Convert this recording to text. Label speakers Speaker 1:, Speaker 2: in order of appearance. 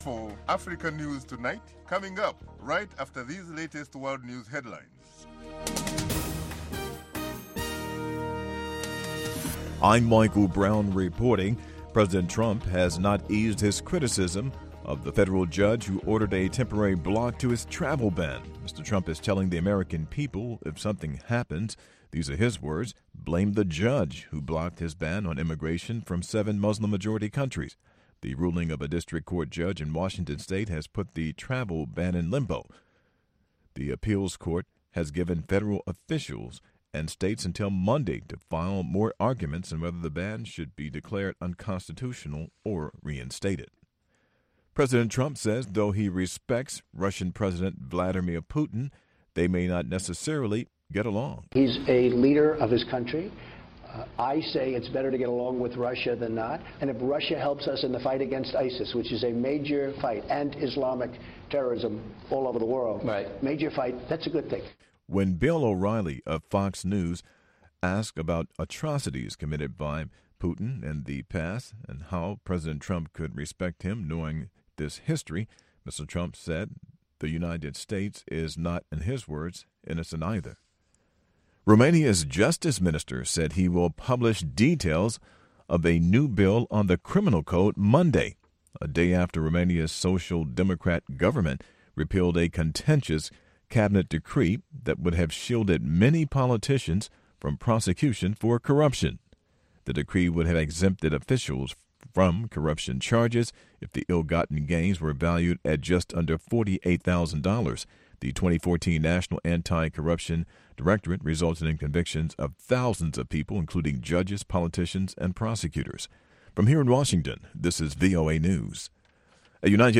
Speaker 1: For Africa News Tonight, coming up right after these latest world news headlines.
Speaker 2: I'm Michael Brown reporting. President Trump has not eased his criticism of the federal judge who ordered a temporary block to his travel ban. Mr. Trump is telling the American people if something happens, these are his words, blame the judge who blocked his ban on immigration from 7 Muslim-majority countries. The ruling of a district court judge in Washington state has put the travel ban in limbo. The appeals court has given federal officials and states until Monday to file more arguments on whether the ban should be declared unconstitutional or reinstated. President Trump says though he respects Russian President Vladimir Putin, they may not necessarily get along.
Speaker 3: He's a leader of his country. I say it's better to get along with Russia than not. And if Russia helps us in the fight against ISIS, which is a major fight, and Islamic terrorism all over the world, major fight, that's a good thing.
Speaker 2: When Bill O'Reilly of Fox News asked about atrocities committed by Putin in the past and how President Trump could respect him knowing this history, Mr. Trump said the United States is not, in his words, innocent either. Romania's justice minister said he will publish details of a new bill on the criminal code Monday, a day after Romania's Social Democrat government repealed a contentious cabinet decree that would have shielded many politicians from prosecution for corruption. The decree would have exempted officials from corruption charges if the ill-gotten gains were valued at just under $48,000. The 2014 National Anti-Corruption Directorate resulted in convictions of thousands of people, including judges, politicians, and prosecutors. From here in Washington, this is VOA News. A United